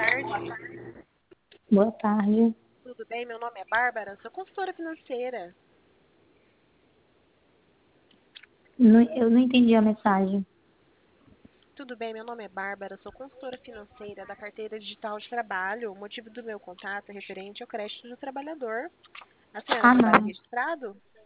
tarde. Boa tarde. Tudo bem? Meu nome é Bárbara, sou consultora financeira. Eu não entendi a mensagem. Tudo bem? Meu nome é Bárbara, sou consultora financeira da carteira digital de trabalho. O motivo do meu contato é referente ao crédito do trabalhador. A senhora Ah, trabalha não. registrado?